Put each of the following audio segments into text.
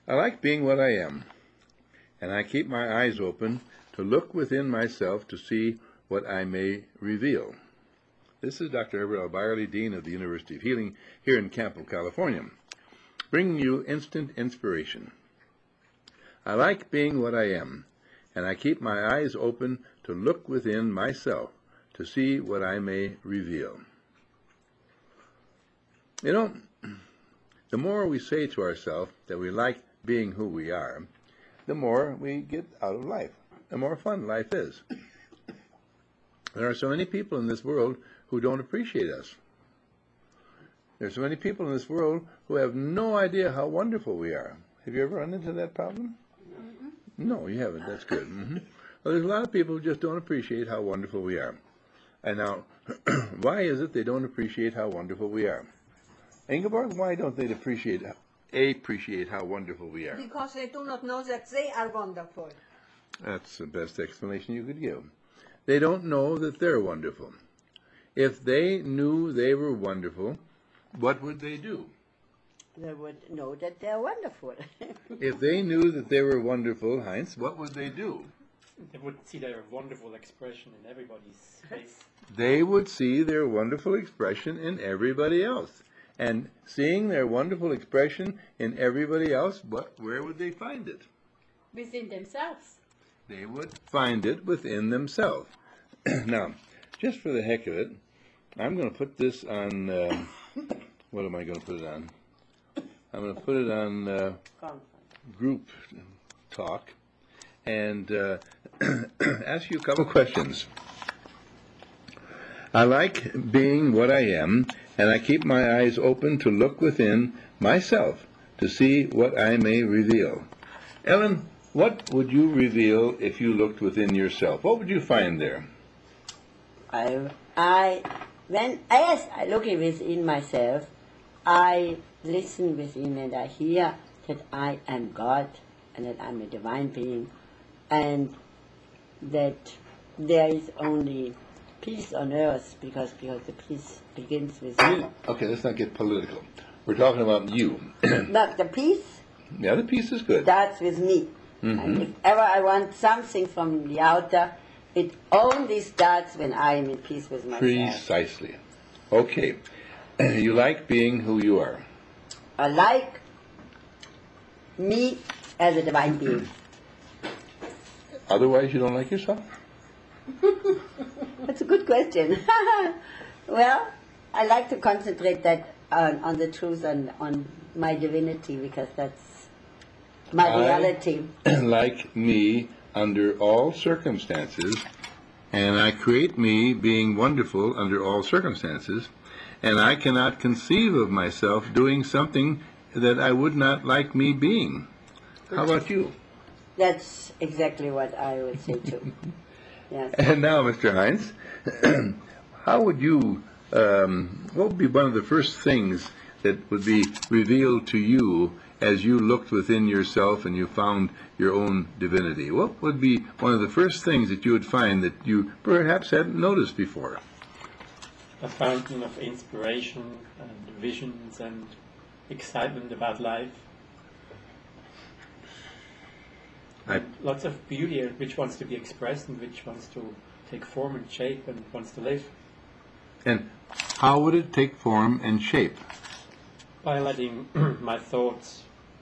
I like being what I am, and I keep my eyes open to look within myself to see what I may reveal. This is Dr. Everett L. Byerly, Dean of the University of Healing here in Campo, California, bringing you instant inspiration. I like being what I am, and I keep my eyes open to look within myself to see what I may reveal. You know, the more we say to ourselves that we like being who we are, the more we get out of life, the more fun life is. There are so many people in this world who don't appreciate us. There are so many people in this world who have no idea how wonderful we are. Have you ever run into that problem? No, you haven't. That's good. Well, there's a lot of people who just don't appreciate how wonderful we are. And now, why is it they don't appreciate how wonderful we are? Ingeborg, why don't they appreciate how wonderful we are? Because they do not know that they are wonderful. That's the best explanation you could give. They don't know that they're wonderful. If they knew they were wonderful, what would they do? They would know that they're wonderful. If they knew that they were wonderful, Heinz, what would they do? They would see their wonderful expression in everybody's face. They would see their wonderful expression in everybody else. And seeing their wonderful expression in everybody else, where would they find it? Within themselves. They would find it within themselves. Now, just for the heck of it, I'm going to put this on, what am I going to put it on? I'm going to put it on group talk and ask you a couple questions. I like being what I am, and I keep my eyes open to look within myself to see what I may reveal. Ellen, what would you reveal if you looked within yourself? What would you find there? When I look within myself, I listen within and I hear that I am God and that I'm a divine being and that there is only peace on earth because the peace begins with me. Okay, let's not get political. We're talking about you. But the peace, yeah, the peace is good. Starts with me. And if ever I want something from the outer, it only starts when I am in peace with myself. Precisely. Okay. You like being who you are. I like me as a divine being. Otherwise, you don't like yourself? That's a good question. Well, I like to concentrate that on the truth and on my divinity because that's my reality. Like me under all circumstances, and I create me being wonderful under all circumstances, and I cannot conceive of myself doing something that I would not like me being. How about you? That's exactly what I would say too. Yes. And now, Mr. Heinz, how would you, what would be one of the first things that would be revealed to you as you looked within yourself and you found your own divinity? What would be one of the first things that you would find that you perhaps hadn't noticed before? A fountain of inspiration and visions and excitement about life. Lots of beauty which wants to be expressed and which wants to take form and shape and wants to live. And how would it take form and shape? By letting my thoughts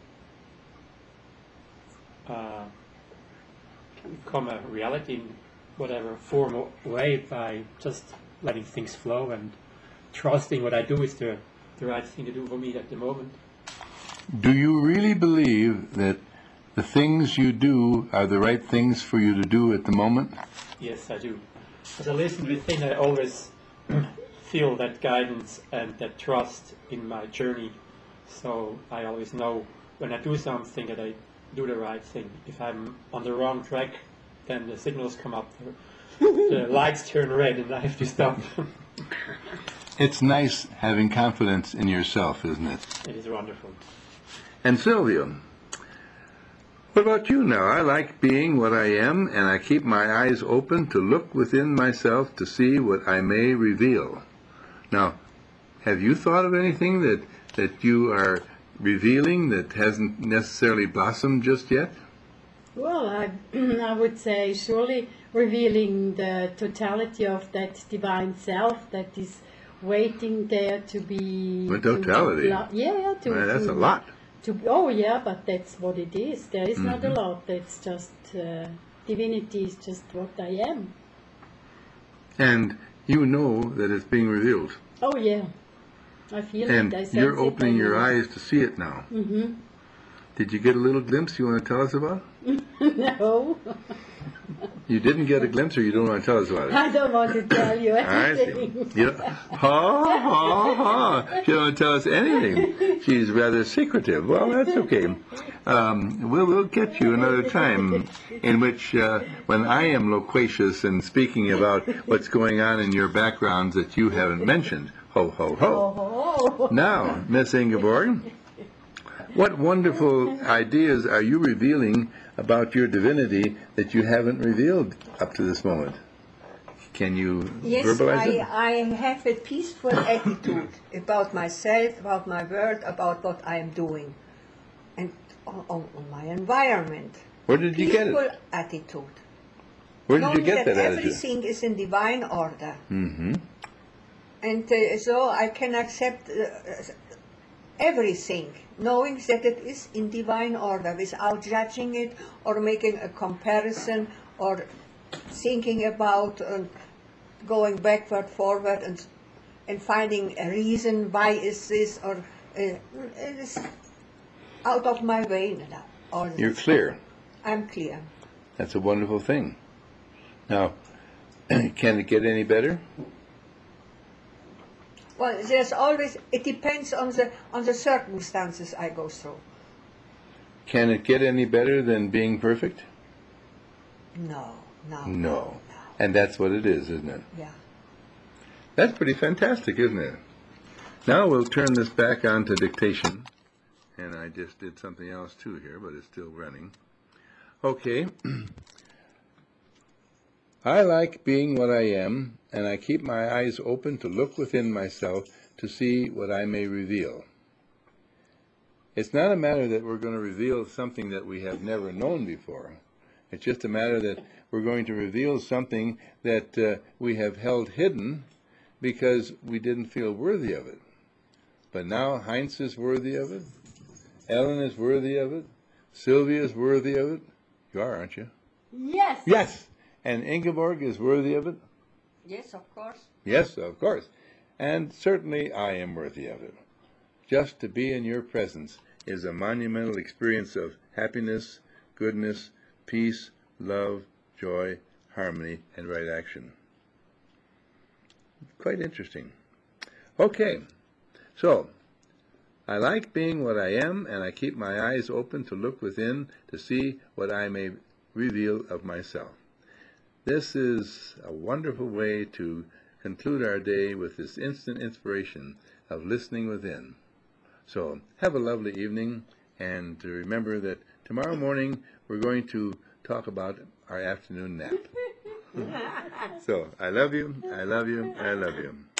become a reality in whatever form or way, by just letting things flow and trusting what I do is the right thing to do for me at the moment. Do you really believe that the things you do are the right things for you to do at the moment? Yes, I do. As I listen within, I always feel that guidance and that trust in my journey. So I always know when I do something that I do the right thing. If I'm on the wrong track, then the signals come up, the lights turn red and I have to stop. It's nice having confidence in yourself, isn't it? It is wonderful. And Sylvia, what about you now? I like being what I am, and I keep my eyes open to look within myself to see what I may reveal. Now, have you thought of anything that you are revealing that hasn't necessarily blossomed just yet? Well, I would say surely revealing the totality of that divine self that is waiting there to be. The totality? Yeah, That's a lot. Oh, yeah, but that's what it is. There is not a Mm-hmm. lot. It's just divinity is just what I am. And you know that it's being revealed. Oh, yeah. I feel And it. I sense you're it, opening I your know eyes to see it now. Mm-hmm. Did you get a little glimpse you want to tell us about? No, You didn't get a glimpse, or you don't want to tell us about it? I don't want to tell you I see. anything. You know, she don't tell us anything. She's rather secretive. Well, that's okay. We'll get you another time in which, when I am loquacious and speaking about what's going on in your backgrounds that you haven't mentioned. Ho, ho, ho. Oh, Now, Miss Ingeborg, what wonderful ideas are you revealing about your divinity that you haven't revealed up to this moment? Can you Yes, verbalize it? I have a peaceful attitude about myself, about my world, about what I am doing, and on my environment. Where did you get Peaceful it? attitude. Where did you Knowing get that attitude? everything is in divine order. Mm-hmm. And so I can accept everything, knowing that it is in divine order, without judging it or making a comparison or thinking about going backward, forward, and finding a reason why is this, or it is out of my way now. All You're this. clear. I'm clear. That's a wonderful thing. Now, can it get any better? Well, there's always, it depends on the circumstances I go through. Can it get any better than being perfect? No. No. And that's what it is, isn't it? Yeah. That's pretty fantastic, isn't it? Now we'll turn this back on to dictation. And I just did something else too here, but it's still running. Okay. I like being what I am, and I keep my eyes open to look within myself to see what I may reveal. It's not a matter that we're going to reveal something that we have never known before. It's just a matter that we're going to reveal something that we have held hidden because we didn't feel worthy of it. But now Heinz is worthy of it. Ellen is worthy of it. Sylvia is worthy of it. You are, aren't you? yes. Yes. And Ingeborg is worthy of it. Yes, of course. Yes, of course. And certainly I am worthy of it. Just to be in your presence is a monumental experience of happiness, goodness, peace, love, joy, harmony, and right action. Quite interesting. Okay, so I like being what I am, and I keep my eyes open to look within to see what I may reveal of myself. This is a wonderful way to conclude our day with this instant inspiration of listening within. So have a lovely evening, and to remember that tomorrow morning we're going to talk about our afternoon nap. So I love you, I love you, I love you.